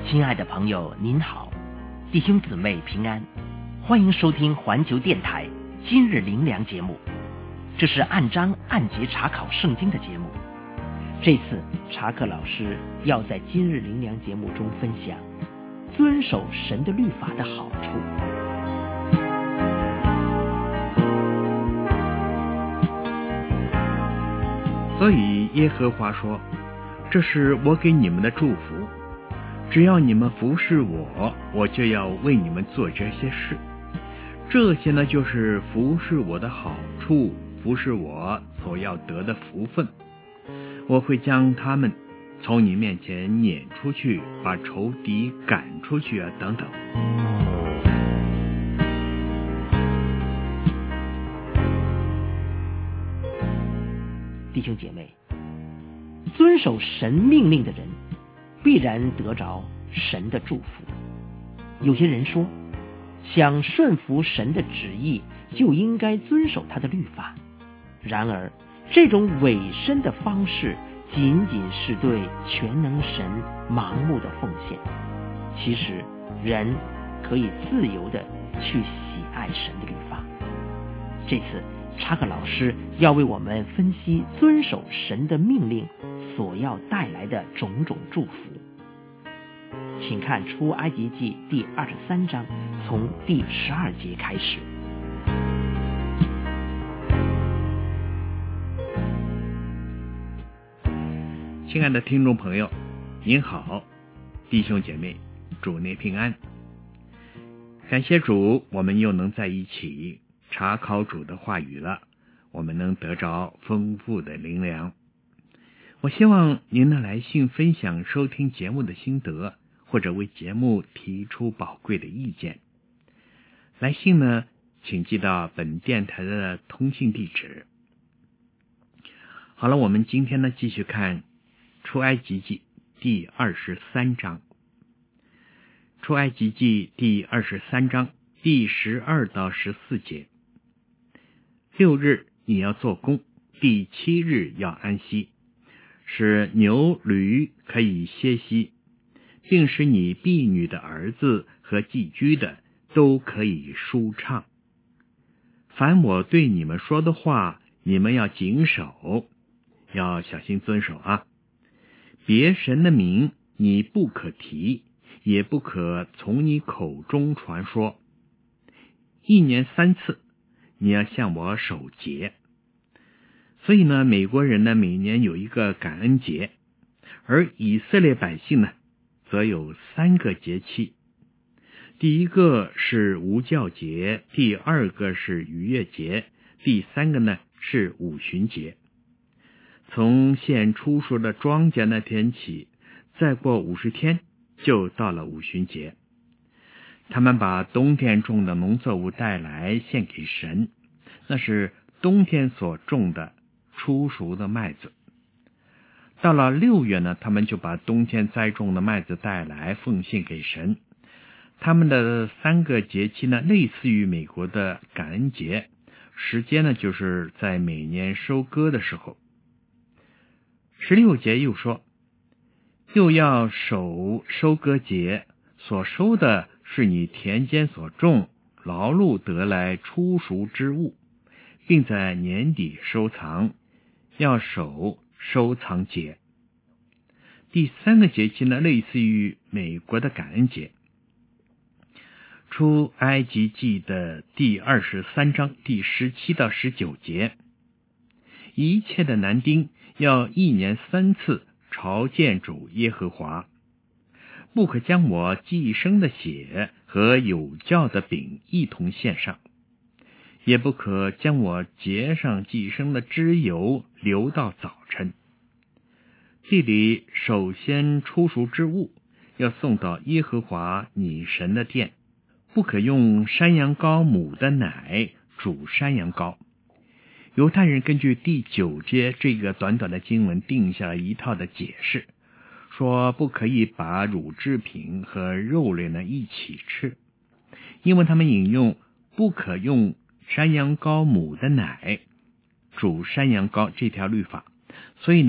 亲爱的朋友您好，弟兄姊妹平安，欢迎收听环球电台今日灵粮节目。这是按章按节查考圣经的节目。这次查克老师要在今日灵粮节目中分享遵守神的律法的好处。 所以耶和华说，这是我给你们的祝福，只要你们服侍我，我就要为你们做这些事。这些呢，就是服侍我的好处，服侍我所要得的福分。我会将他们从你面前撵出去，把仇敌赶出去啊，等等。 弟兄姐妹，遵守神命令的人必然得着神的祝福。有些人说，想顺服神的旨意，就应该遵守他的律法。然而，这种委身的方式仅仅是对全能神盲目的奉献。其实，人可以自由的去喜爱神的律法。这次查克老师要为我们分析遵守神的命令所要带来的种种祝福。请看出埃及记第23章，从第12节开始。 亲爱的听众朋友，您好，弟兄姐妹，主内平安。感谢主，我们又能在一起查考主的话语了，我们能得着丰富的灵粮。我希望您的来信分享收听节目的心得，或者为节目提出宝贵的意见。来信呢，请寄到本电台的通信地址。好了，我们今天呢继续看出埃及记第23章。出埃及记第23章第12到14节。6日你要做工，第7日要安息，使牛驴可以歇息，并使你婢女的儿子和寄居的都可以舒畅。凡我对你们说的话，你们要谨守，要小心遵守啊。别神的名你不可提，也不可从你口中传说。1年3次你要向我守节。所以呢，美国人呢每年有一个感恩节，而以色列百姓呢则有3个节期。第一个是无酵节，第二个是逾越节，第三个呢是五旬节。从现出熟的庄稼那天起，再过50天就到了五旬节。他们把冬天种的农作物带来献给神，那是冬天所种的出熟的麦子。到了6月呢，他们就把冬天栽种的麦子带来奉献给神。他们的3个节期呢，类似于美国的感恩节，时间呢就是在每年收割的时候。16节又说，又要守收割节，所收的是你田间所种劳碌得来出熟之物，并在年底收藏，要守收藏节。第3个节期呢，类似于美国的感恩节。出埃及记的第23章第17到19节，一切的男丁要1年3次朝见主耶和华，不可将我祭牲的血和有酵的饼一同献上，也不可将我节上祭牲的脂油留到早晨。地里首先出熟之物要送到耶和华你神的殿，不可用山羊羔母的奶煮山羊羔。犹太人根据第9节这个短短的经文定下了一套的解释，说不可以把乳制品和肉类呢一起吃，因为他们引用不可用山羊羔母的奶煮山羊羔这条律法，所以呢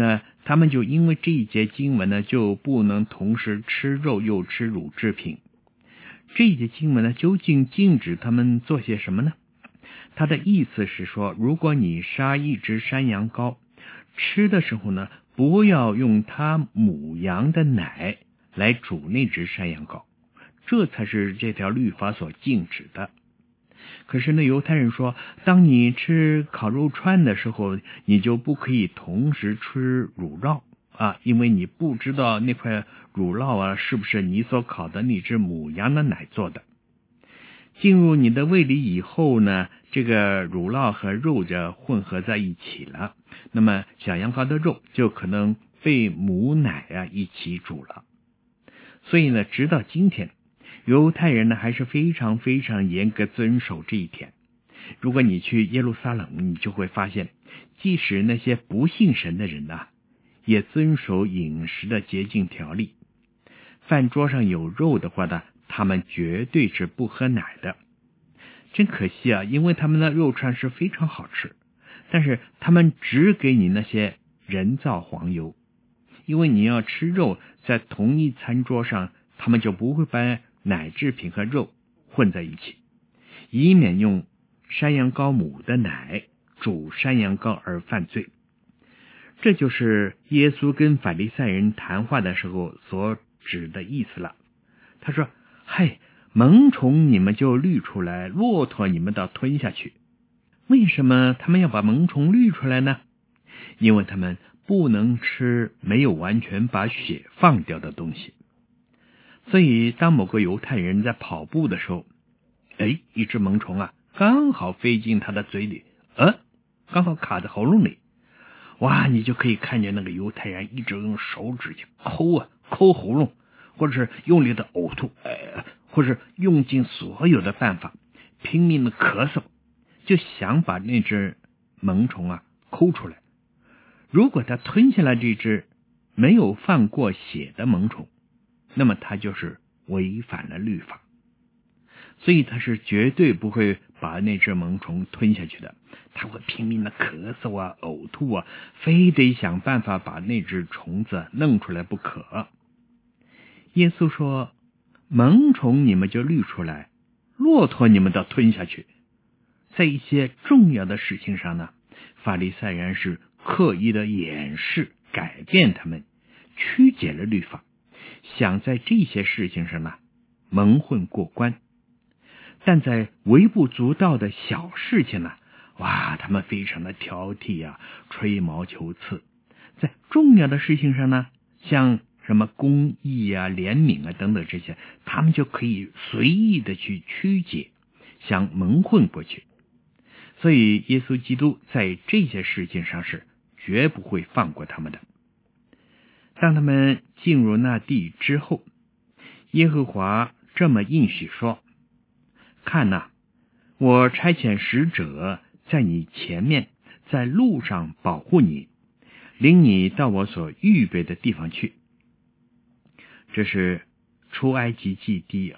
他们就因为这一节经文呢，就不能同时吃肉又吃乳制品。这一节经文呢，究竟禁止他们做些什么呢？他的意思是说，如果你杀一只山羊羔，吃的时候呢，不要用它母羊的奶来煮那只山羊羔，这才是这条律法所禁止的。可是呢，犹太人说，当你吃烤肉串的时候，你就不可以同时吃乳酪啊，因为你不知道那块乳酪啊是不是你所烤的那只母羊的奶做的。进入你的胃里以后呢，这个乳酪和肉就混合在一起了，那么小羊羔的肉就可能被母奶啊一起煮了。所以呢，直到今天，犹太人呢还是非常非常严格遵守这一天。如果你去耶路撒冷，你就会发现，即使那些不信神的人啊，也遵守饮食的洁净条例。饭桌上有肉的话呢，他们绝对是不喝奶的。真可惜啊，因为他们的肉串是非常好吃，但是他们只给你那些人造黄油。因为你要吃肉，在同一餐桌上，他们就不会把奶制品和肉混在一起，以免用山羊羔母的奶煮山羊羔而犯罪。这就是耶稣跟法利赛人谈话的时候所指的意思了。他说，嘿，萌虫你们就滤出来，骆驼你们倒吞下去。为什么他们要把萌虫滤出来呢？因为他们不能吃没有完全把血放掉的东西。所以当某个犹太人在跑步的时候，一只萌虫啊刚好飞进他的嘴里，刚好卡在喉咙里，哇，你就可以看见那个犹太人一直用手指去抠喉咙，或者是用力的呕吐，或者用尽所有的办法拼命的咳嗽，就想把那只萌虫啊抠出来。如果他吞下来这只没有放过血的萌虫，那么他就是违反了律法，所以他是绝对不会把那只萌虫吞下去的。他会拼命的咳嗽啊、呕吐啊，非得想办法把那只虫子弄出来不可。耶稣说，萌虫你们就滤出来，骆驼你们倒吞下去。在一些重要的事情上呢，法利赛人是刻意的掩饰、改变他们，曲解了律法，想在这些事情上呢蒙混过关。但在微不足道的小事情呢，他们非常的挑剔啊，吹毛求疵。在重要的事情上呢，像什么公义啊、怜悯啊等等这些，他们就可以随意的去曲解，想蒙混过去。所以耶稣基督在这些事情上是绝不会放过他们的。当他们进入那地之后，耶和华这么应许说，看哪，我差遣使者在你前面，在路上保护你，领你到我所预备的地方去。这是出埃及记第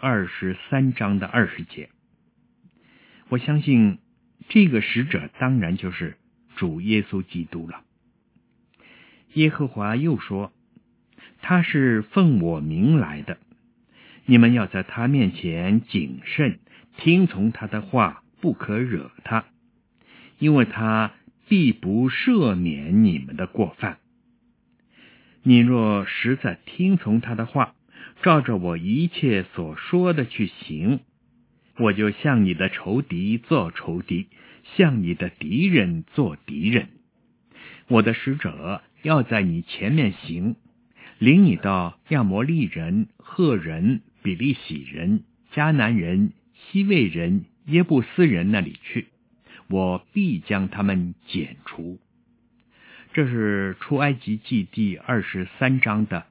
23章的20节。我相信这个使者当然就是主耶稣基督了。耶和华又说，他是奉我名来的，你们要在他面前谨慎，听从他的话，不可惹他，因为他必不赦免你们的过犯。你若实在听从他的话，照着我一切所说的去行，我就向你的仇敌做仇敌，向你的敌人做敌人。我的使者要在你前面行，领你到亚摩利人、赫人、比利洗人、迦南人、希未人、耶布斯人那里去，我必将他们剪除。这是出埃及记第23章的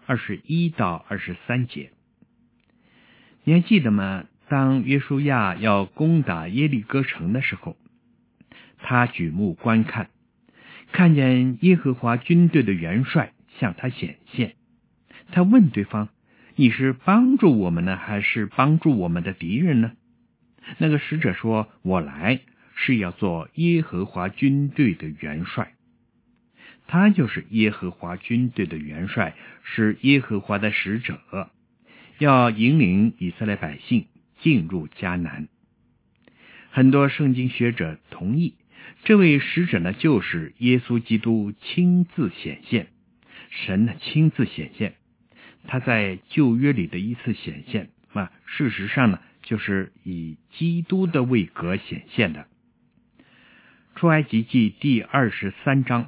21到23节。你还记得吗？当约书亚要攻打耶利哥城的时候，他举目观看，看见耶和华军队的元帅向他显现。他问对方，你是帮助我们呢，还是帮助我们的敌人呢？那个使者说，我来是要做耶和华军队的元帅。 他就是耶和华军队的元帅，是耶和华的使者，要引领以色列百姓进入迦南。很多圣经学者同意，这位使者呢，就是耶稣基督亲自显现，神呢亲自显现。他在旧约里的一次显现事实上呢，就是以基督的位格显现的。出埃及记第23章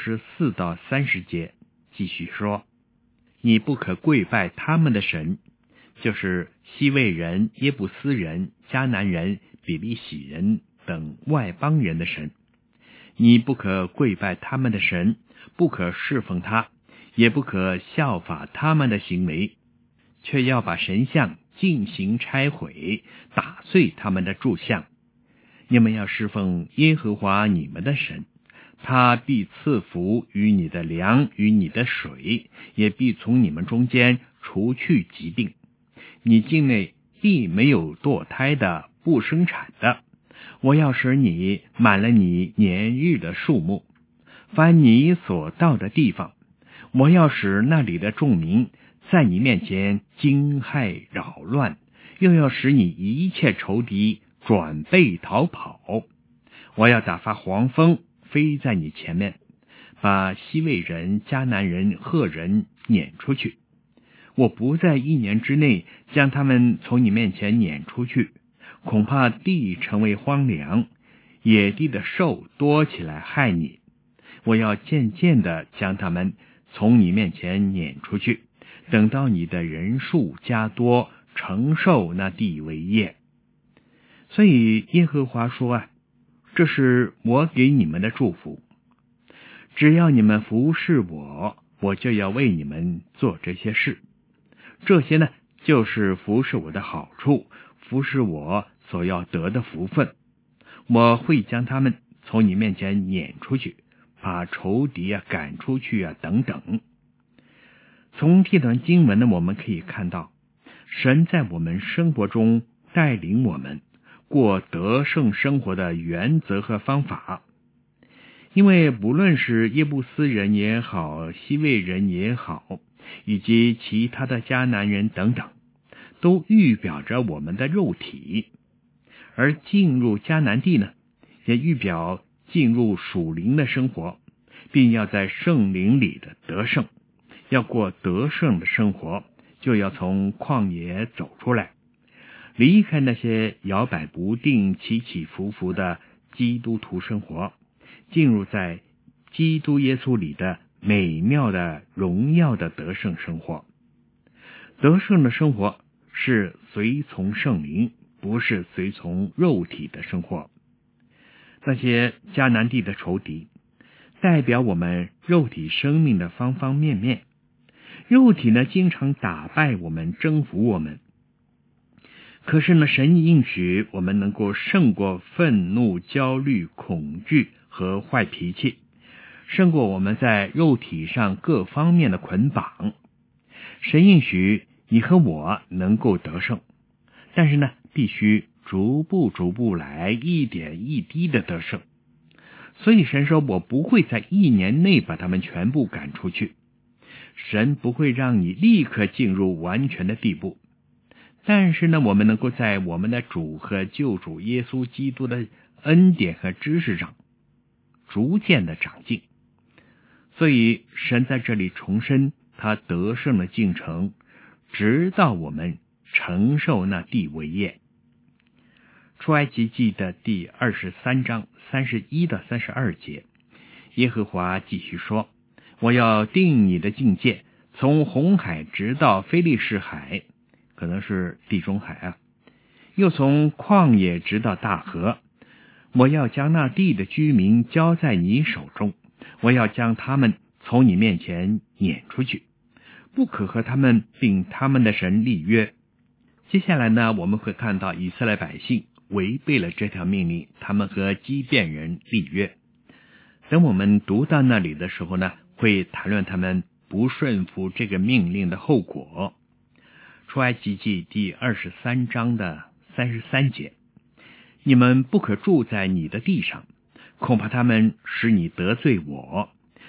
24到30节继续说，你不可跪拜他们的神，就是西魏人、耶布斯人、迦南人、比利洗人等外邦人的神。你不可跪拜他们的神，不可侍奉他，也不可效法他们的行为，却要把神像进行拆毁，打碎他们的柱像。你们要侍奉耶和华你们的神，他必赐福于你的粮与你的水，也必从你们中间除去疾病。你境内必没有堕胎的，不生产的。我要使你满了你年日的数目，凡你所到的地方，我要使那里的众民在你面前惊骇扰乱，又要使你一切仇敌转背逃跑。我要打发黄蜂飞在你前面，把西魏人、迦南人、赫人撵出去。我不在1年之内将他们从你面前撵出去，恐怕地成为荒凉，野地的兽多起来害你。我要渐渐地将他们从你面前撵出去，等到你的人数加多，承受那地为业。所以耶和华说这是我给你们的祝福，只要你们服侍我，我就要为你们做这些事。这些呢，就是服侍我的好处，服侍我所要得的福分。我会将他们从你面前撵出去，把仇敌赶出去等等。从这段经文呢，我们可以看到神在我们生活中带领我们过得胜生活的原则和方法。因为无论是耶布斯人也好，西魏人也好，以及其他的迦南人等等，都预表着我们的肉体。而进入迦南地呢，也预表进入属灵的生活，并要在圣灵里的得胜。要过得胜的生活，就要从旷野走出来，离开那些摇摆不定、起起伏伏的基督徒生活，进入在基督耶稣里的美妙的荣耀的得胜生活。得胜的生活是随从圣灵，不是随从肉体的生活。那些迦南地的仇敌代表我们肉体生命的方方面面。肉体呢，经常打败我们，征服我们。可是呢，神应许我们能够胜过愤怒、焦虑、恐惧和坏脾气，胜过我们在肉体上各方面的捆绑。神应许你和我能够得胜，但是呢，必须逐步来，一点一滴的得胜。所以神说，我不会在1年内把他们全部赶出去。神不会让你立刻进入完全的地步，但是呢，我们能够在我们的主和救主耶稣基督的恩典和知识上逐渐的长进。所以神在这里重申他得胜的进程，直到我们承受那地为业。出埃及记的第23章31到32节，耶和华继续说，我要定你的境界，从红海直到非利士海，可能是地中海又从旷野直到大河。我要将那地的居民交在你手中，我要将他们从你面前撵出去，不可和他们并他们的神立约。接下来呢，我们会看到以色列百姓违背了这条命令，他们和基遍人立约。等我们读到那里的时候呢，会谈论他们不顺服这个命令的后果。出埃及记第23章的33节，你们不可住在你的地上，恐怕他们使你得罪我，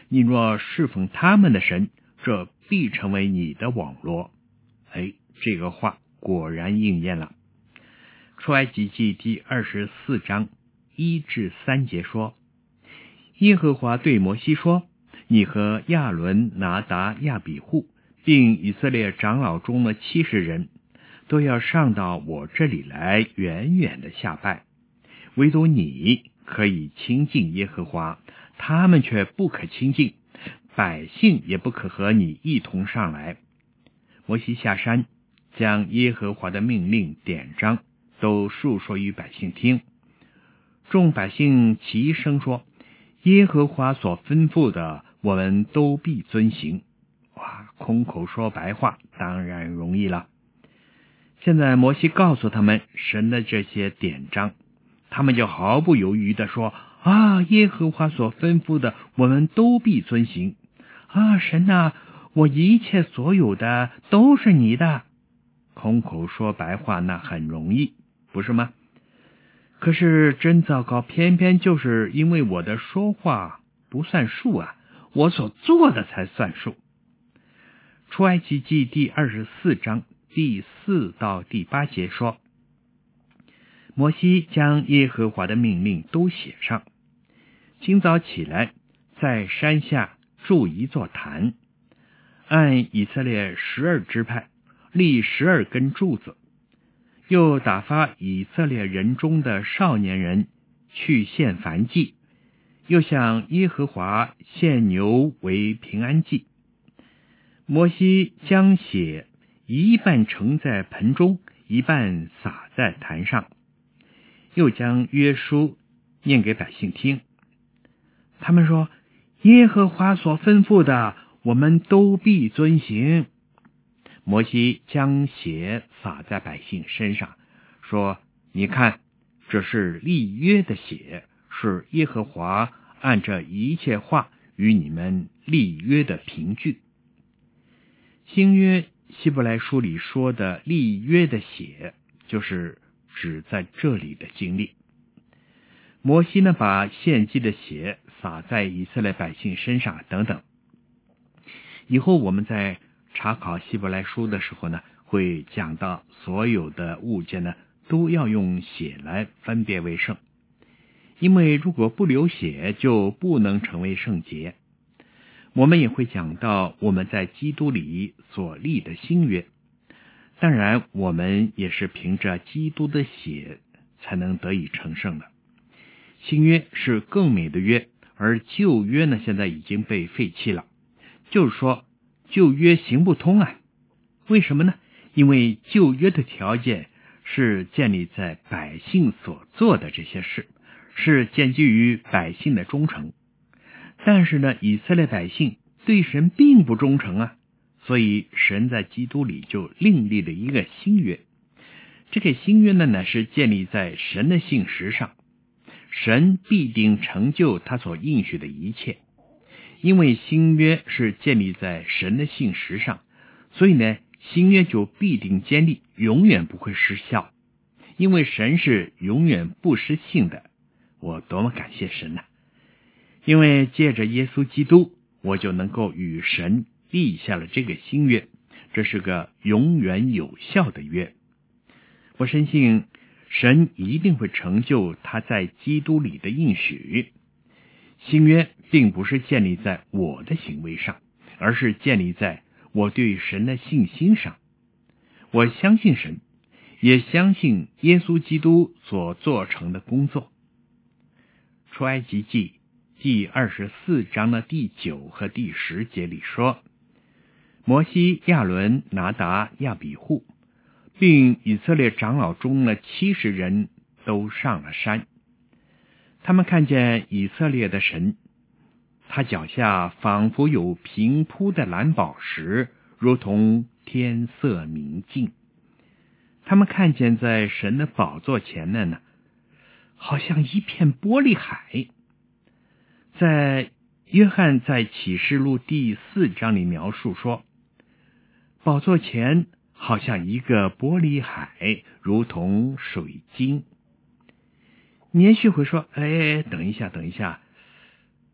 你若侍奉他们的神，这必成为你的网罗。这个话果然应验了。出埃及记第24章1至3节说，耶和华对摩西说，你和亚伦、拿达、亚比户并以色列长老中的70人都要上到我这里来，远远的下拜，唯独你可以亲近耶和华，他们却不可亲近，百姓也不可和你一同上来。摩西下山，将耶和华的命令典章都述说于百姓听。众百姓齐声说，耶和华所吩咐的，我们都必遵行。空口说白话当然容易了。现在摩西告诉他们神的这些典章，他们就毫不犹豫地说，耶和华所吩咐的，我们都必遵行。神啊，我一切所有的都是你的。空口说白话那很容易，不是吗？可是真糟糕，偏偏就是因为我的说话不算数啊，我所做的才算数。出埃及记第24章第4到第8节说，摩西将耶和华的命令都写上，清早起来，在山下筑一座坛，按以色列12支派立12根柱子，又打发以色列人中的少年人去献燔祭，又向耶和华献牛为平安祭。摩西将血一半盛在盆中，一半洒在坛上，又将约书念给百姓听。他们说，耶和华所吩咐的，我们都必遵行。摩西将血洒在百姓身上，说，你看，这是立约的血，是耶和华按这一切话与你们立约的凭据。新约希伯来书里说的立约的血，就是指在这里的经历。摩西呢，把献祭的血洒在以色列百姓身上等等。以后我们在查考希伯来书的时候呢，会讲到所有的物件呢，都要用血来分别为圣，因为如果不流血，就不能成为圣洁。我们也会讲到我们在基督里所立的新约，当然我们也是凭着基督的血才能得以成圣的。新约是更美的约，而旧约呢，现在已经被废弃了，就是说旧约行不通啊。为什么呢？因为旧约的条件是建立在百姓所做的这些事，是建基于百姓的忠诚。但是呢，以色列百姓对神并不忠诚啊，所以神在基督里就另立了一个新约。这个新约呢，乃是建立在神的信实上，神必定成就他所应许的一切。因为新约是建立在神的信实上，所以呢，新约就必定坚立，永远不会失效。因为神是永远不失信的，我多么感谢神啊！因为借着耶稣基督，我就能够与神立下了这个新约，这是个永远有效的约。我深信神一定会成就他在基督里的应许。新约并不是建立在我的行为上，而是建立在我对神的信心上。我相信神，也相信耶稣基督所做成的工作。出埃及记第24章的第9和第10节里说，摩西、亚伦、拿达、亚比户并以色列长老中的70人都上了山。他们看见以色列的神，他脚下仿佛有平铺的蓝宝石，如同天色明净。他们看见在神的宝座前呢，好像一片玻璃海。在约翰在启示录第4章里描述说，宝座前好像一个玻璃海，如同水晶。你也许会说，等一下，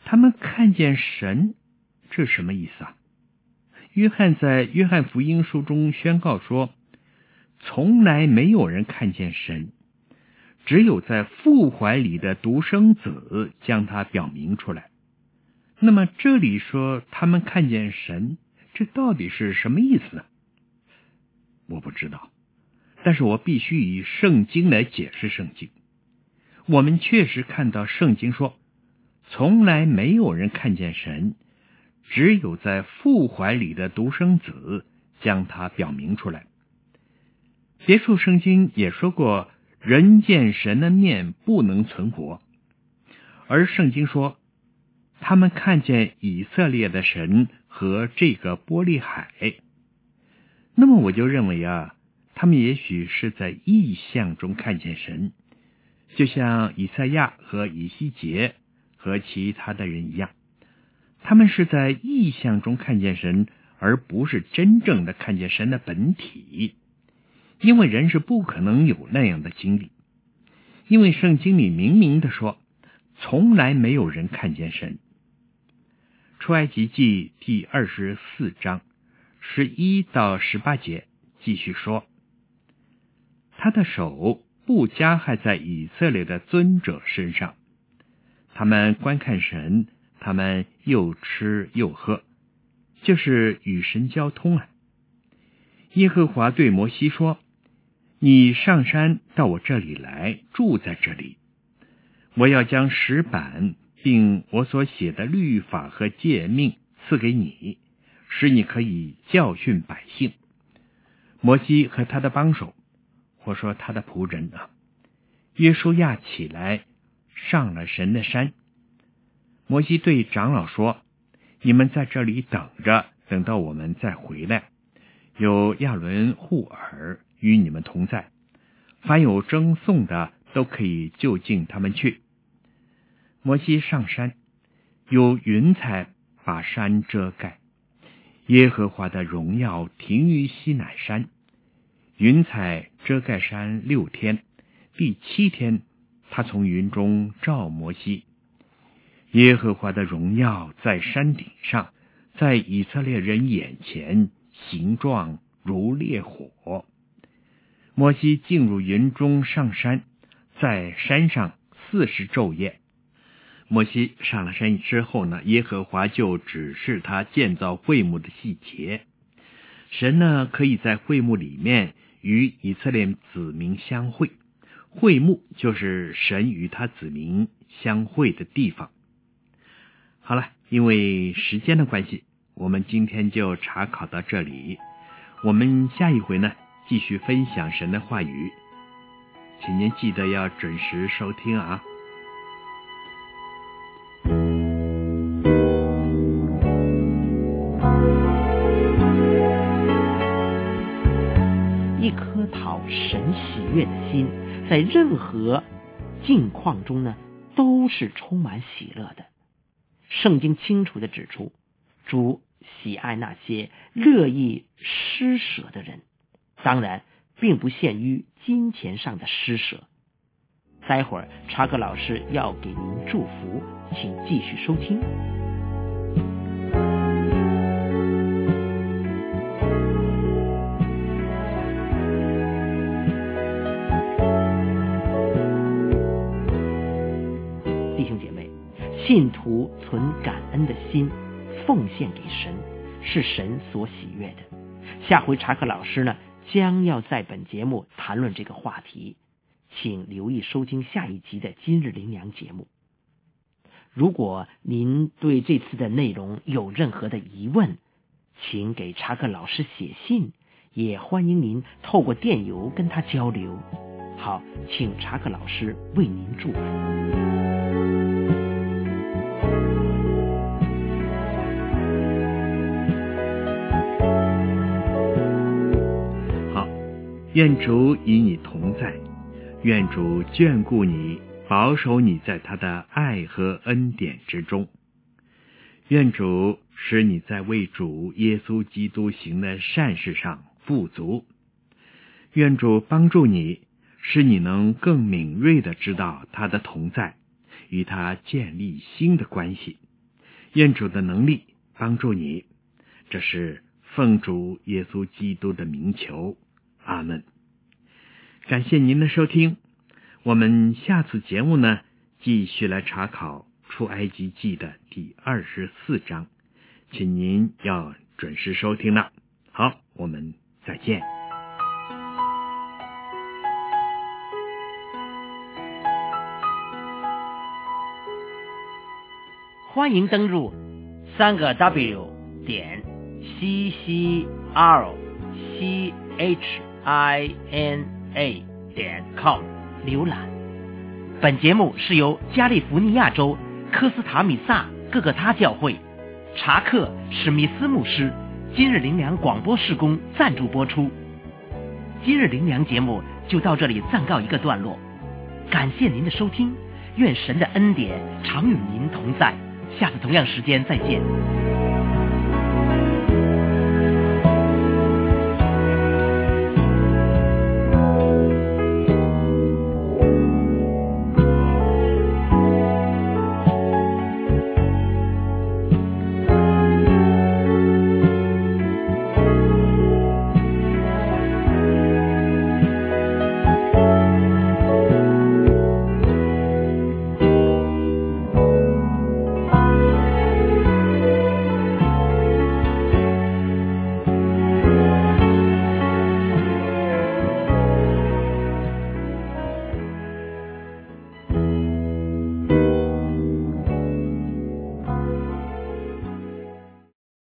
他们看见神，这是什么意思啊？约翰在约翰福音书中宣告说，从来没有人看见神，只有在父怀里的独生子将他表明出来。那么这里说他们看见神，这到底是什么意思呢？我不知道，但是我必须以圣经来解释圣经。我们确实看到圣经说，从来没有人看见神，只有在父怀里的独生子将他表明出来。别处圣经也说过，人见神的面不能存活，而圣经说他们看见以色列的神和这个玻璃海。那么我就认为他们也许是在异象中看见神，就像以赛亚和以西结和其他的人一样，他们是在异象中看见神，而不是真正的看见神的本体，因为人是不可能有那样的经历，因为圣经里明明的说，从来没有人看见神。出埃及记第24章11到18节继续说，他的手不加害在以色列的尊者身上，他们观看神，他们又吃又喝，就是与神交通啊。耶和华对摩西说，你上山到我这里来，住在这里，我要将石板并我所写的律法和诫命赐给你，使你可以教训百姓。摩西和他的帮手，或说他的仆人约书亚起来，上了神的山。摩西对长老说，你们在这里等着，等到我们再回来。有亚伦、户尔与你们同在，凡有争讼的都可以就近他们去。摩西上山，有云彩把山遮盖，耶和华的荣耀停于西乃山。云彩遮盖山6天，第7天，他从云中照摩西。耶和华的荣耀在山顶上，在以色列人眼前，形状如烈火。摩西进入云中上山，在山上40昼夜。摩西上了山之后呢，耶和华就指示他建造会幕的细节。神呢，可以在会幕里面与以色列子民相会，会幕就是神与他子民相会的地方。好了，因为时间的关系，我们今天就查考到这里。我们下一回呢，继续分享神的话语，请您记得要准时收听啊。 一颗讨神喜悦的心，在任何境况中呢，都是充满喜乐的。圣经清楚地指出，主喜爱那些乐意施舍的人，当然并不限于金钱上的施舍。待会儿查克老师要给您祝福，请继续收听。弟兄姐妹，信徒存感恩的心，奉献给神，是神所喜悦的。下回查克老师呢，将要在本节目谈论这个话题，请留意收听下一集的今日灵粮节目。如果您对这次的内容有任何的疑问，请给查克老师写信，也欢迎您透过电邮跟他交流。好，请查克老师为您祝福。 愿主与你同在，愿主眷顾你，保守你在他的爱和恩典之中。愿主使你在为主耶稣基督行的善事上富足。愿主帮助你，使你能更敏锐地知道他的同在，与他建立新的关系。 愿主的能力帮助你，这是奉主耶稣基督的名求，阿们。感谢您的收听，我们下次节目呢，继续来查考出埃及记的第24章，请您要准时收听了。好，我们再见。 欢迎登入3个WCCHINA.com 浏览。本节目是由加利福尼亚州科斯塔米萨各个他教会查克史密斯牧师今日灵粮广播事工赞助播出。今日灵粮节目就到这里暂告一个段落，感谢您的收听，愿神的恩典常与您同在，下次同样时间再见。